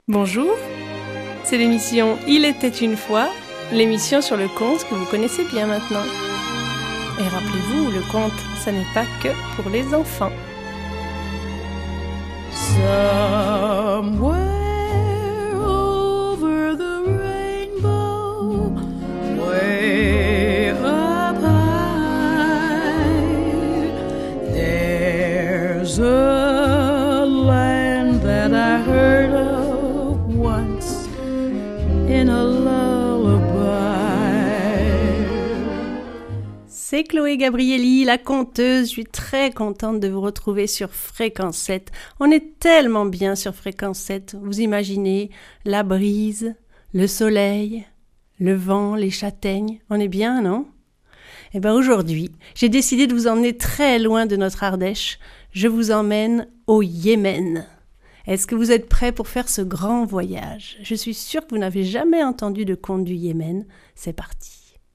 Bonjour, c'est l'émission Il était une fois, l'émission sur le conte que vous connaissez bien maintenant. Et rappelez-vous, le conte, ça n'est pas que pour les enfants. Somewhere over the rainbow, way up high, there's a land that I heard of once in a lullaby. C'est Chloé Gabrielli, la conteuse. Je suis très contente de vous retrouver sur Fréquence 7. On est tellement bien sur Fréquence 7. Vous imaginez la brise, le soleil, le vent, les châtaignes. On est bien, non ? Eh bien aujourd'hui, j'ai décidé de vous emmener très loin de notre Ardèche. Je vous emmène au Yémen. Est-ce que vous êtes prêts pour faire ce grand voyage ? Je suis sûre que vous n'avez jamais entendu de conte du Yémen. C'est parti.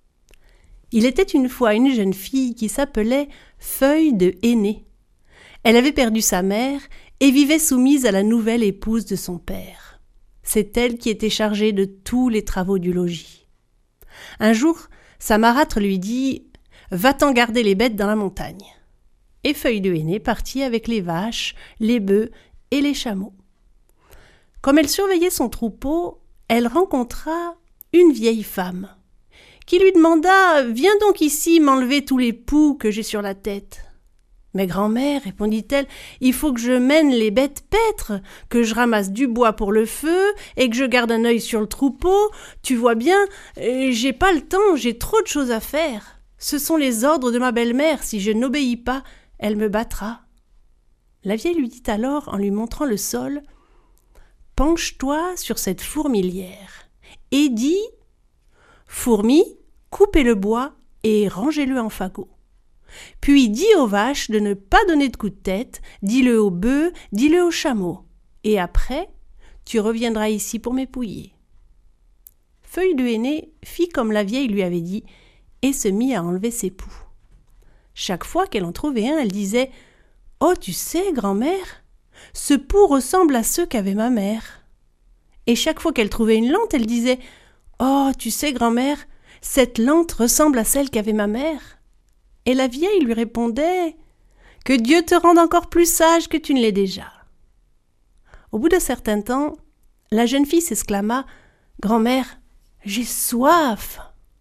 Il était une fois une jeune fille qui s'appelait Feuille de Henné. Elle avait perdu sa mère et vivait soumise à la nouvelle épouse de son père. C'est elle qui était chargée de tous les travaux du logis. Un jour, sa marâtre lui dit « Va-t'en garder les bêtes dans la montagne ». Et Feuille de Henné partit avec les vaches, les bœufs et les chameaux. Comme elle surveillait son troupeau, elle rencontra une vieille femme qui lui demanda « Viens donc ici m'enlever tous les poux que j'ai sur la tête ». « Mais grand-mère, répondit-elle, il faut que je mène les bêtes paître, que je ramasse du bois pour le feu et que je garde un œil sur le troupeau. Tu vois bien, j'ai pas le temps, j'ai trop de choses à faire. Ce sont les ordres de ma belle-mère, si je n'obéis pas, elle me battra. » La vieille lui dit alors, en lui montrant le sol, « Penche-toi sur cette fourmilière et dis « Fourmi, coupez le bois et rangez-le en fagots. Puis dis aux vaches de ne pas donner de coups de tête, dis-le aux bœufs, dis-le aux chameaux. Et après, tu reviendras ici pour m'épouiller. » Feuille de Henné fit comme la vieille lui avait dit et se mit à enlever ses poux. Chaque fois qu'elle en trouvait un, elle disait « Oh, tu sais, grand-mère, ce pou ressemble à ceux qu'avait ma mère. » Et chaque fois qu'elle trouvait une lante, elle disait « Oh, tu sais, grand-mère, cette lante ressemble à celle qu'avait ma mère. » Et la vieille lui répondait « Que Dieu te rende encore plus sage que tu ne l'es déjà. » Au bout d'un certain temps, la jeune fille s'exclama « Grand-mère, j'ai soif !»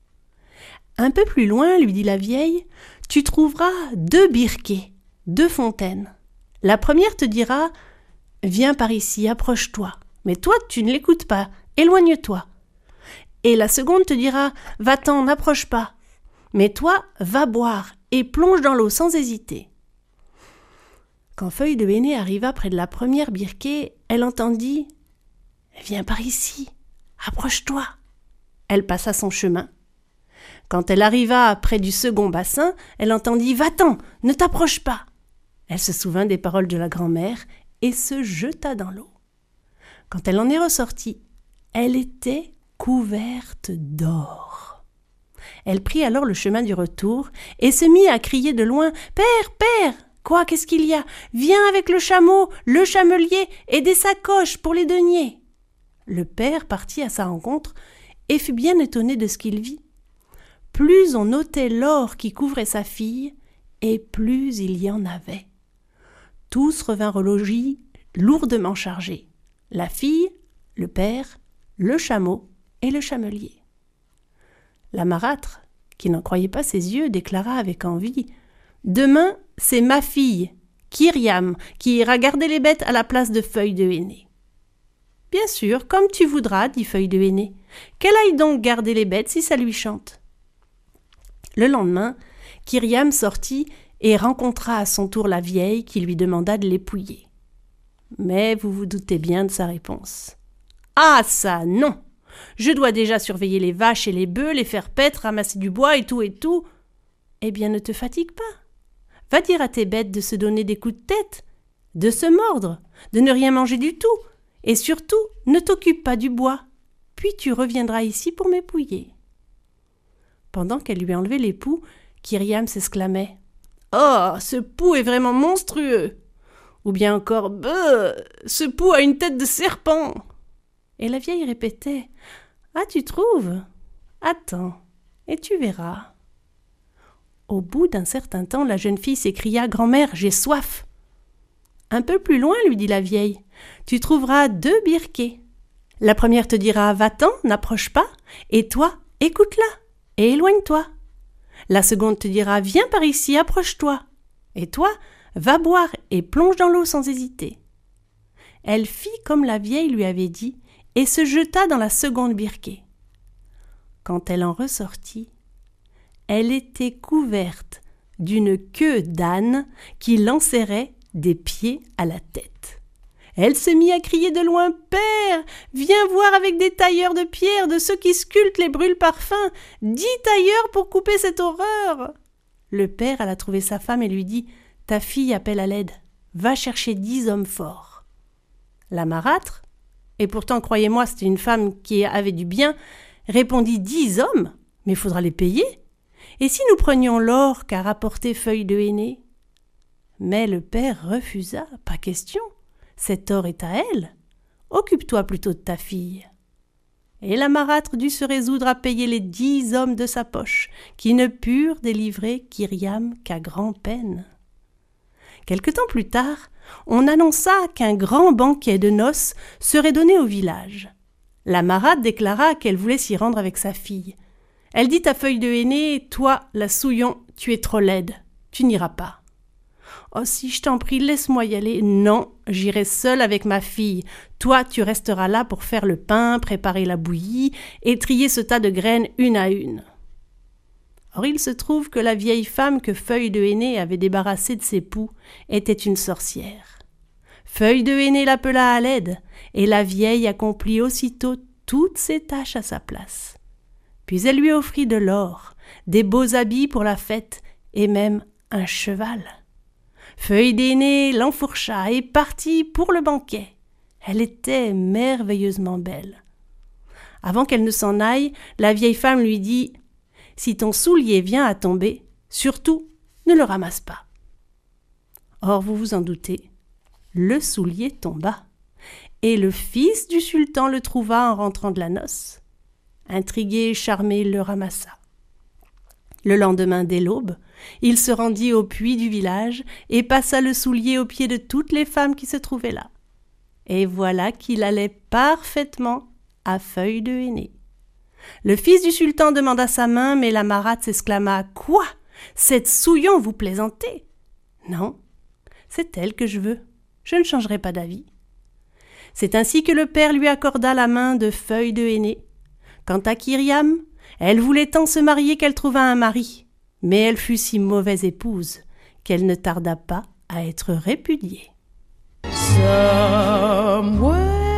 Un peu plus loin, lui dit la vieille, tu trouveras 2 birkets, 2 fontaines. La première te dira « Viens par ici, approche-toi. » Mais toi, tu ne l'écoutes pas, éloigne-toi. Et la seconde te dira « Va-t'en, n'approche pas. » Mais toi, va boire et plonge dans l'eau sans hésiter. Quand Feuille de Henné arriva près de la première birké, elle entendit « Viens par ici, approche-toi. » Elle passa son chemin. Quand elle arriva près du second bassin, elle entendit « Va-t'en, ne t'approche pas. » Elle se souvint des paroles de la grand-mère et se jeta dans l'eau. Quand elle en est ressortie, elle était couverte d'or. Elle prit alors le chemin du retour et se mit à crier de loin « Père, père ! Quoi, qu'est-ce qu'il y a ? Viens avec le chameau, le chamelier et des sacoches pour les deniers. » Le père partit à sa rencontre et fut bien étonné de ce qu'il vit. Plus on ôtait l'or qui couvrait sa fille, et plus il y en avait. Tous revinrent au logis lourdement chargés. La fille, le père, le chameau et le chamelier. La marâtre, qui n'en croyait pas ses yeux, déclara avec envie « Demain, c'est ma fille, Kyriam, qui ira garder les bêtes à la place de Feuille de Henné. » « Bien sûr, comme tu voudras, dit Feuille de Henné. Qu'elle aille donc garder les bêtes si ça lui chante. » Le lendemain, Kyriam sortit et rencontra à son tour la vieille qui lui demanda de l'épouiller. Mais vous vous doutez bien de sa réponse. « Ah ça, non ! Je dois déjà surveiller les vaches et les bœufs, les faire paître, ramasser du bois et tout. Eh bien, ne te fatigue pas. Va dire à tes bêtes de se donner des coups de tête, de se mordre, de ne rien manger du tout. Et surtout, ne t'occupe pas du bois. Puis tu reviendras ici pour m'épouiller. » Pendant qu'elle lui enlevait les poux, Kyriam s'exclamait « Oh, ce pou est vraiment monstrueux !» Ou bien encore « Beuh, ce pou a une tête de serpent !» Et la vieille répétait « Ah, tu trouves ? Attends, et tu verras. » Au bout d'un certain temps, la jeune fille s'écria « Grand-mère, j'ai soif !» Un peu plus loin, lui dit la vieille, tu trouveras 2 birkets. La première te dira « Va-t'en, n'approche pas !» et toi, écoute-la et éloigne-toi. La seconde te dira « Viens par ici, approche-toi !» et toi, va boire et plonge dans l'eau sans hésiter. Elle fit comme la vieille lui avait dit et se jeta dans la seconde birket. Quand elle en ressortit, elle était couverte d'une queue d'âne qui l'enserrait des pieds à la tête. Elle se mit à crier de loin « Père, viens voir avec des tailleurs de pierre, de ceux qui sculptent les brûle-parfums. 10 tailleurs pour couper cette horreur !» Le père alla trouver sa femme et lui dit « Ta fille appelle à l'aide. Va chercher 10 hommes forts. » La marâtre, et pourtant, croyez-moi, c'était une femme qui avait du bien, répondit « 10 hommes ? Mais il faudra les payer. Et si nous prenions l'or qu'a rapporté Feuille de Henné ?» Mais le père refusa, pas question. Cet or est à elle. Occupe-toi plutôt de ta fille. Et la marâtre dut se résoudre à payer les 10 hommes de sa poche, qui ne purent délivrer Kyriam qu'à grand-peine. Quelque temps plus tard, on annonça qu'un grand banquet de noces serait donné au village. La marâtre déclara qu'elle voulait s'y rendre avec sa fille. Elle dit à Feuille de Henné « Toi, la Souillon, tu es trop laide, tu n'iras pas. » « Oh, si je t'en prie, laisse-moi y aller. »« Non, j'irai seule avec ma fille. Toi, tu resteras là pour faire le pain, préparer la bouillie et trier ce tas de graines une à une. » Or, il se trouve que la vieille femme que Feuille de Henné avait débarrassée de ses poux était une sorcière. Feuille de Henné l'appela à l'aide, et la vieille accomplit aussitôt toutes ses tâches à sa place. Puis elle lui offrit de l'or, des beaux habits pour la fête, et même un cheval. Feuille d'Henné l'enfourcha et partit pour le banquet. Elle était merveilleusement belle. Avant qu'elle ne s'en aille, la vieille femme lui dit « Si ton soulier vient à tomber, surtout ne le ramasse pas. » Or, vous vous en doutez, le soulier tomba, et le fils du sultan le trouva en rentrant de la noce. Intrigué et charmé, il le ramassa. Le lendemain, dès l'aube, il se rendit au puits du village et passa le soulier aux pieds de toutes les femmes qui se trouvaient là. Et voilà qu'il allait parfaitement à Feuille de Henné. Le fils du sultan demanda sa main, mais la marâtre s'exclama « Quoi ? Cette Souillon, vous plaisantez ?»« Non, c'est elle que je veux. Je ne changerai pas d'avis. » C'est ainsi que le père lui accorda la main de Feuille de Henné. Quant à Kyriam, elle voulait tant se marier qu'elle trouva un mari, mais elle fut si mauvaise épouse qu'elle ne tarda pas à être répudiée. Somewhere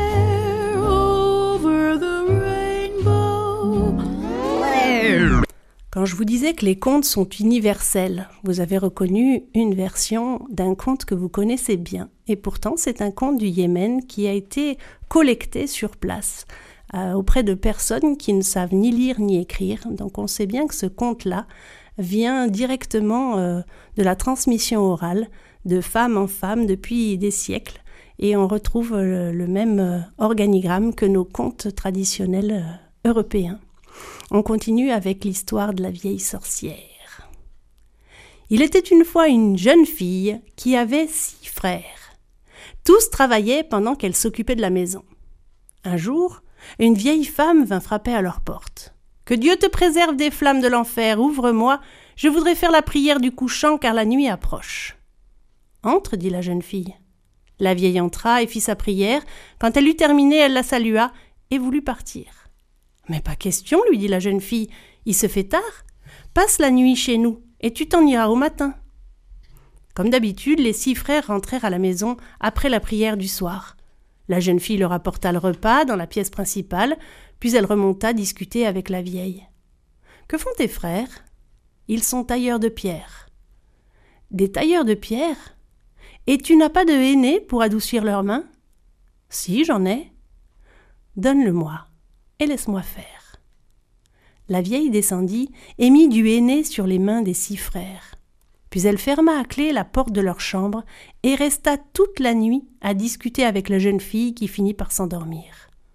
over the rainbow. Quand je vous disais que les contes sont universels, vous avez reconnu une version d'un conte que vous connaissez bien. Et pourtant, c'est un conte du Yémen qui a été collecté sur place auprès de personnes qui ne savent ni lire ni écrire. Donc on sait bien que ce conte-là vient directement de la transmission orale de femme en femme depuis des siècles. Et on retrouve le même organigramme que nos contes traditionnels européens. On continue avec l'histoire de la vieille sorcière. Il était une fois une jeune fille qui avait 6 frères. Tous travaillaient pendant qu'elle s'occupait de la maison. Un jour, une vieille femme vint frapper à leur porte. « Que Dieu te préserve des flammes de l'enfer, ouvre-moi, je voudrais faire la prière du couchant car la nuit approche. »« Entre, dit la jeune fille. » La vieille entra et fit sa prière. Quand elle eut terminé, elle la salua et voulut partir. « Mais pas question, lui dit la jeune fille, il se fait tard. Passe la nuit chez nous et tu t'en iras au matin. » Comme d'habitude, les 6 frères rentrèrent à la maison après la prière du soir. La jeune fille leur apporta le repas dans la pièce principale, puis elle remonta discuter avec la vieille. « Que font tes frères ? » ?»« Ils sont tailleurs de pierre. »« Des tailleurs de pierre ? Et tu n'as pas de henné pour adoucir leurs mains ? » ?»« Si, j'en ai. »« Donne-le-moi et laisse-moi faire. » La vieille descendit et mit du henné sur les mains des 6 frères. Puis elle ferma à clé la porte de leur chambre et resta toute la nuit à discuter avec la jeune fille qui finit par s'endormir.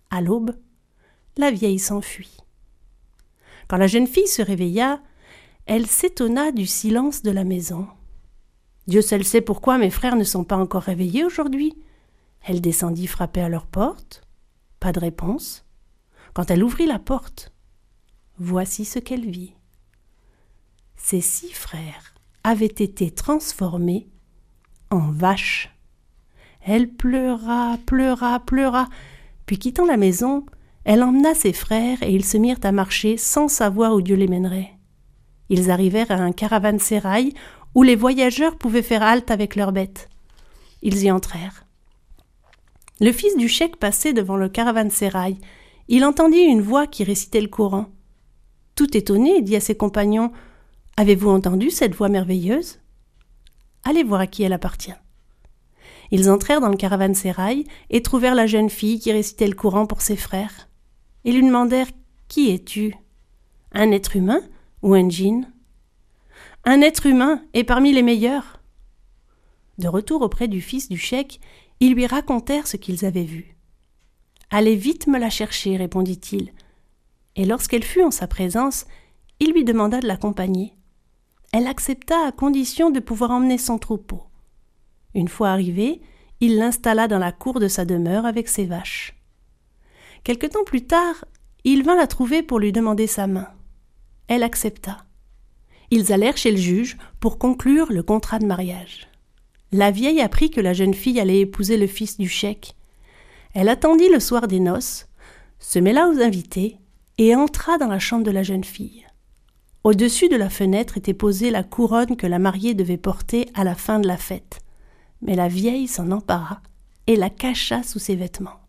À l'aube, la vieille s'enfuit. Quand la jeune fille se réveilla, elle s'étonna du silence de la maison. Dieu seul sait pourquoi mes frères ne sont pas encore réveillés aujourd'hui. Elle descendit frapper à leur porte. Pas de réponse. Quand elle ouvrit la porte, voici ce qu'elle vit. Ses 6 frères avaient été transformés en vaches. Elle pleura, pleura, pleura, puis quittant la maison, elle emmena ses frères et ils se mirent à marcher sans savoir où Dieu les mènerait. Ils arrivèrent à un caravansérail où les voyageurs pouvaient faire halte avec leurs bêtes. Ils y entrèrent. Le fils du cheikh passait devant le caravansérail. Il entendit une voix qui récitait le Coran. Tout étonné, il dit à ses compagnons « Avez-vous entendu cette voix merveilleuse ? Allez voir à qui elle appartient. » Ils entrèrent dans le caravansérail et trouvèrent la jeune fille qui récitait le Coran pour ses frères. Ils lui demandèrent « Qui es-tu ? Un être humain ou un djinn ? » « Un être humain et parmi les meilleurs. » De retour auprès du fils du cheikh, ils lui racontèrent ce qu'ils avaient vu. « Allez vite me la chercher, répondit-il. Et lorsqu'elle fut en sa présence, il lui demanda de l'accompagner. Elle accepta à condition de pouvoir emmener son troupeau. Une fois arrivé, il l'installa dans la cour de sa demeure avec ses vaches. Quelque temps plus tard, il vint la trouver pour lui demander sa main. Elle accepta. Ils allèrent chez le juge pour conclure le contrat de mariage. La vieille apprit que la jeune fille allait épouser le fils du cheikh. Elle attendit le soir des noces, se mêla aux invités et entra dans la chambre de la jeune fille. Au-dessus de la fenêtre était posée la couronne que la mariée devait porter à la fin de la fête. Mais la vieille s'en empara et la cacha sous ses vêtements.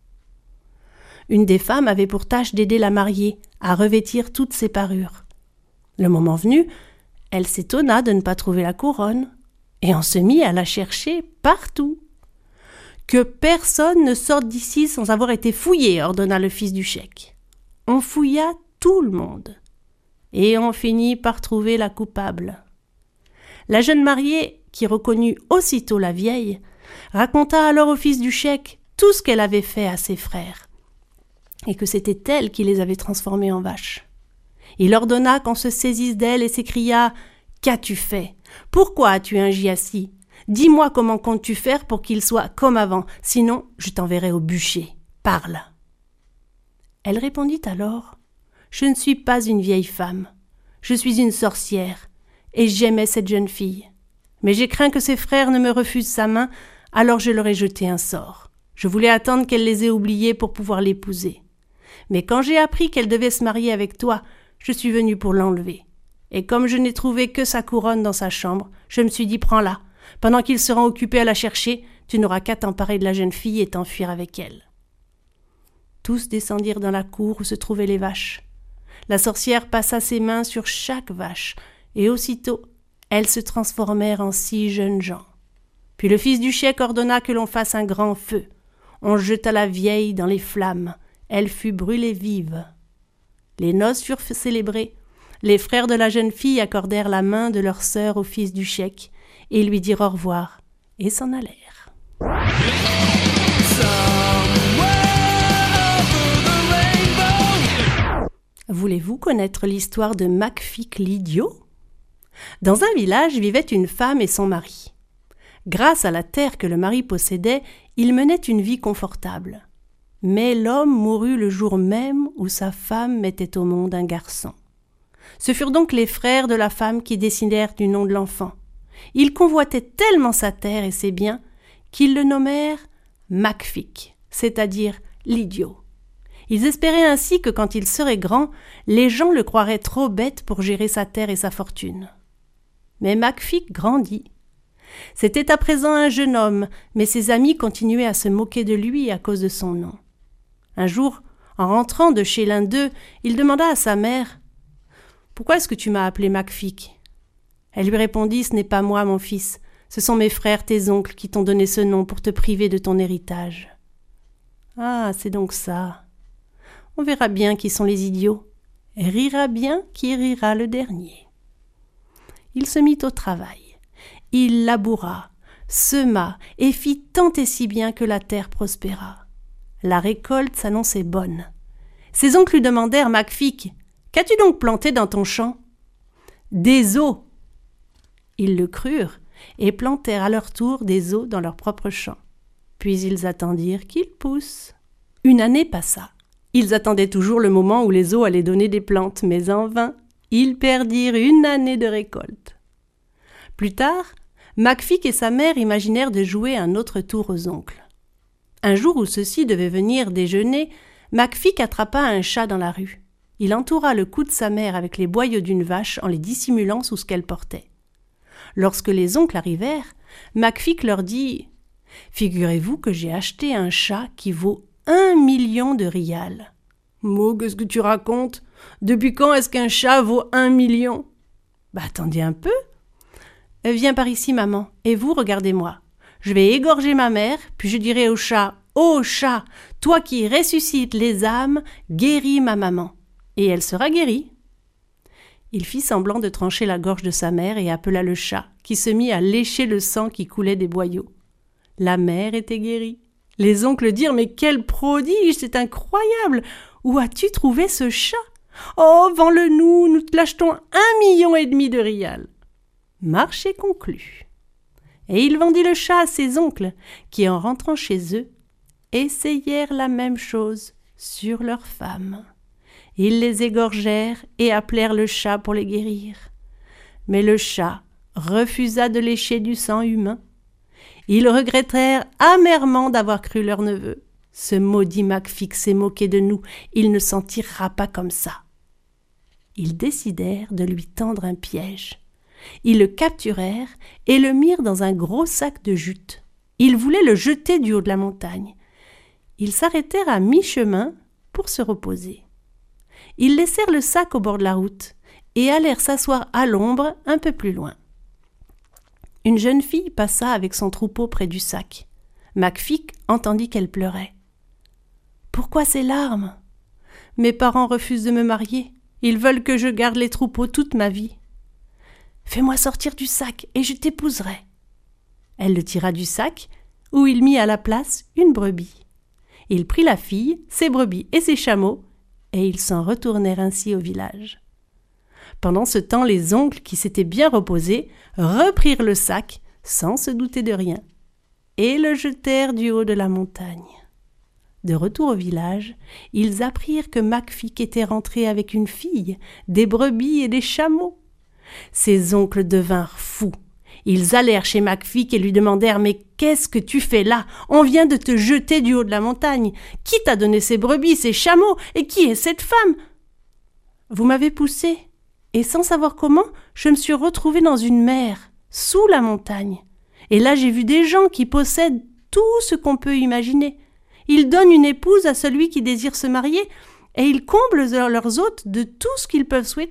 Une des femmes avait pour tâche d'aider la mariée à revêtir toutes ses parures. Le moment venu, elle s'étonna de ne pas trouver la couronne et en se mit à la chercher partout. « Que personne ne sorte d'ici sans avoir été fouillé, ordonna le fils du cheikh. On fouilla tout le monde et on finit par trouver la coupable. La jeune mariée, qui reconnut aussitôt la vieille, raconta alors au fils du cheikh tout ce qu'elle avait fait à ses frères et que c'était elle qui les avait transformés en vaches. Il ordonna qu'on se saisisse d'elle et s'écria « Qu'as-tu fait ? Pourquoi as-tu agi ainsi ? Dis-moi comment comptes-tu faire pour qu'il soit comme avant, sinon je t'enverrai au bûcher. Parle !» Elle répondit alors « Je ne suis pas une vieille femme, je suis une sorcière, et j'aimais cette jeune fille. Mais j'ai craint que ses frères ne me refusent sa main, alors je leur ai jeté un sort. Je voulais attendre qu'elle les ait oubliés pour pouvoir l'épouser. Mais quand j'ai appris qu'elle devait se marier avec toi, je suis venue pour l'enlever. Et comme je n'ai trouvé que sa couronne dans sa chambre, je me suis dit « Prends-la. Pendant qu'ils seront occupés à la chercher, tu n'auras qu'à t'emparer de la jeune fille et t'enfuir avec elle. » Tous descendirent dans la cour où se trouvaient les vaches. La sorcière passa ses mains sur chaque vache, et aussitôt, elles se transformèrent en 6 jeunes gens. Puis le fils du cheikh ordonna que l'on fasse un grand feu. On jeta la vieille dans les flammes. Elle fut brûlée vive. Les noces furent célébrées. Les frères de la jeune fille accordèrent la main de leur sœur au fils du cheikh et lui dirent au revoir et s'en allèrent. Voulez-vous connaître l'histoire de Macfik l'idiot ? Dans un village vivait une femme et son mari. Grâce à la terre que le mari possédait, ils menaient une vie confortable. Mais l'homme mourut le jour même où sa femme mettait au monde un garçon. Ce furent donc les frères de la femme qui décidèrent du nom de l'enfant. Ils convoitaient tellement sa terre et ses biens qu'ils le nommèrent Macfik, c'est-à-dire l'idiot. Ils espéraient ainsi que quand il serait grand, les gens le croiraient trop bête pour gérer sa terre et sa fortune. Mais Macfik grandit. C'était à présent un jeune homme, mais ses amis continuaient à se moquer de lui à cause de son nom. Un jour, en rentrant de chez l'un d'eux, il demanda à sa mère « Pourquoi est-ce que tu m'as appelé Macfik ?» Elle lui répondit « Ce n'est pas moi, mon fils. Ce sont mes frères, tes oncles, qui t'ont donné ce nom pour te priver de ton héritage. »« Ah, c'est donc ça. On verra bien qui sont les idiots. Et rira bien qui rira le dernier. » Il se mit au travail. Il laboura, sema et fit tant et si bien que la terre prospéra. La récolte s'annonçait bonne. Ses oncles lui demandèrent « Macfic, qu'as-tu donc planté dans ton champ ?»« Des œufs. » Ils le crurent et plantèrent à leur tour des œufs dans leur propre champ. Puis ils attendirent qu'ils poussent. Une année passa. Ils attendaient toujours le moment où les œufs allaient donner des plantes, mais en vain, ils perdirent une année de récolte. Plus tard, Macfic et sa mère imaginèrent de jouer un autre tour aux oncles. Un jour où ceux-ci devaient venir déjeuner, Macfic attrapa un chat dans la rue. Il entoura le cou de sa mère avec les boyaux d'une vache en les dissimulant sous ce qu'elle portait. Lorsque les oncles arrivèrent, Macfic leur dit « Figurez-vous que j'ai acheté un chat qui vaut 1 million de rials. »« Mo, qu'est-ce que tu racontes ? Depuis quand est-ce qu'un chat vaut 1 million ?»« Attendez un peu. Viens par ici, maman, et vous, regardez-moi. Je vais égorger ma mère, puis je dirai au chat « Ô chat, toi qui ressuscites les âmes, guéris ma maman. » Et elle sera guérie. Il fit semblant de trancher la gorge de sa mère et appela le chat, qui se mit à lécher le sang qui coulait des boyaux. La mère était guérie. Les oncles dirent « Mais quel prodige, c'est incroyable! Où as-tu trouvé ce chat? Oh, vends-le-nous, nous te l'achetons 1,5 million de rials. » Marché conclu. Et il vendit le chat à ses oncles, qui, en rentrant chez eux, essayèrent la même chose sur leurs femmes. Ils les égorgèrent et appelèrent le chat pour les guérir. Mais le chat refusa de lécher du sang humain. Ils regrettèrent amèrement d'avoir cru leur neveu. Ce maudit Macfic s'est moqué de nous, il ne s'en tirera pas comme ça. Ils décidèrent de lui tendre un piège. Ils le capturèrent et le mirent dans un gros sac de jute. Ils voulaient le jeter du haut de la montagne. Ils s'arrêtèrent à mi-chemin pour se reposer. Ils laissèrent le sac au bord de la route et allèrent s'asseoir à l'ombre un peu plus loin. Une jeune fille passa avec son troupeau près du sac. Macfic entendit qu'elle pleurait. « Pourquoi ces larmes ? Mes parents refusent de me marier. Ils veulent que je garde les troupeaux toute ma vie. Fais-moi sortir du sac et je t'épouserai. » Elle le tira du sac, où il mit à la place une brebis. Il prit la fille, ses brebis et ses chameaux, et ils s'en retournèrent ainsi au village. Pendant ce temps, les oncles, qui s'étaient bien reposés, reprirent le sac, sans se douter de rien, et le jetèrent du haut de la montagne. De retour au village, ils apprirent que Macfic était rentré avec une fille, des brebis et des chameaux. Ses oncles devinrent fous. Ils allèrent chez Macfic et lui demandèrent « Mais qu'est-ce que tu fais là ? On vient de te jeter du haut de la montagne. Qui t'a donné ces brebis, ces chameaux ? Et qui est cette femme ? » « Vous m'avez poussé, et sans savoir comment, je me suis retrouvée dans une mer, sous la montagne. Et là, j'ai vu des gens qui possèdent tout ce qu'on peut imaginer. Ils donnent une épouse à celui qui désire se marier, et ils comblent leurs hôtes de tout ce qu'ils peuvent souhaiter. »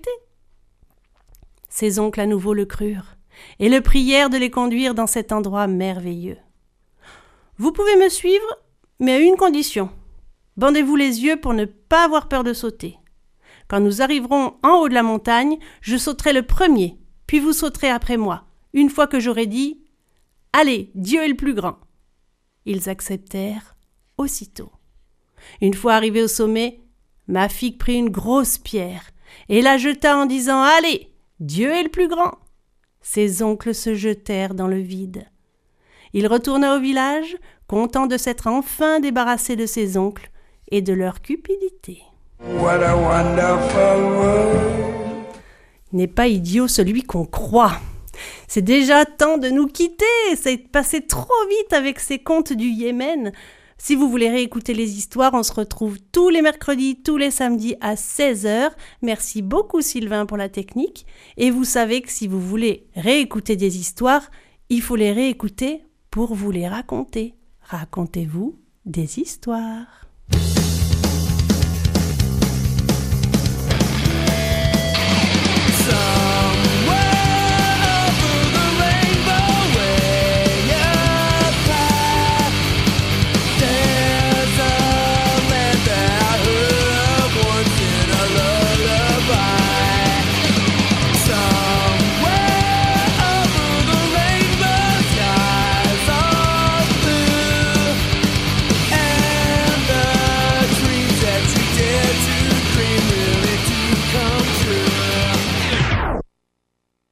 Ses oncles à nouveau le crurent, et le prièrent de les conduire dans cet endroit merveilleux. « Vous pouvez me suivre, mais à une condition. Bandez-vous les yeux pour ne pas avoir peur de sauter. Quand nous arriverons en haut de la montagne, je sauterai le premier, puis vous sauterez après moi, une fois que j'aurai dit « Allez, Dieu est le plus grand !» Ils acceptèrent aussitôt. Une fois arrivés au sommet, Macfic prit une grosse pierre et la jeta en disant « Allez, Dieu est le plus grand !» Ses oncles se jetèrent dans le vide. Il retourna au village, content de s'être enfin débarrassé de ses oncles et de leur cupidité. What a wonderful world. N'est pas idiot celui qu'on croit. C'est déjà temps de nous quitter. C'est passé trop vite avec ces contes du Yémen. Si vous voulez réécouter les histoires, on se retrouve tous les mercredis, tous les samedis à 16h. Merci beaucoup Sylvain pour la technique. Et vous savez que si vous voulez réécouter des histoires, il faut les réécouter pour vous les raconter. Racontez-vous des histoires.